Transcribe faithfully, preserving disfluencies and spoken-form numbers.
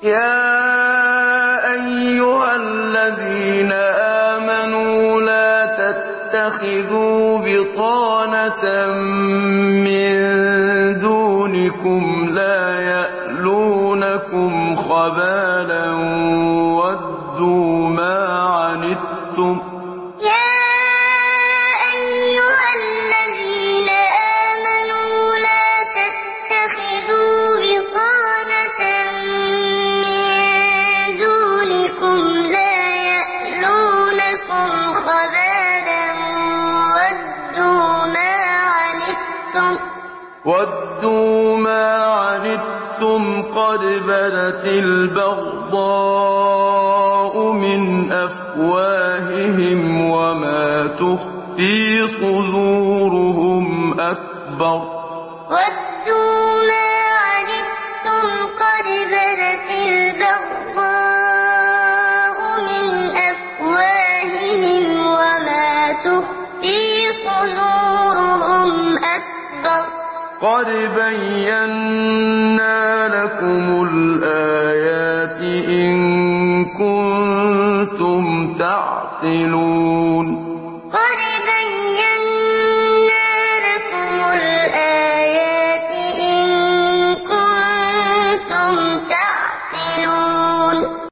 يَا أَيُّهَا الَّذِينَ آمَنُوا لَا تَتَّخِذُوا بِطَانَةً مِّن دُونِكُمْ لَا يَأْلُونَكُمْ خَبَالًا وَدُّوا مَا عَنِتُّمْ قَدْ بَدَتِ الْبَغْضَاءُ مِنْ أَفْوَاهِهِمْ وَمَا تُخْفِي صُدُورُهُمْ أَكْبَرُ وَدُّوا مَا عَنِتُّمْ قَدْ بَدَتِ الْبَغْضَاءُ مِنْ أَفْوَاهِهِمْ وَمَا تُخْفِي صُدُورُهُمْ أَكْبَرُ قَدْ بَيَّنَّا لَكُمُ الْآيَاتِ إِن كُنتُمْ تَعْقِلُونَ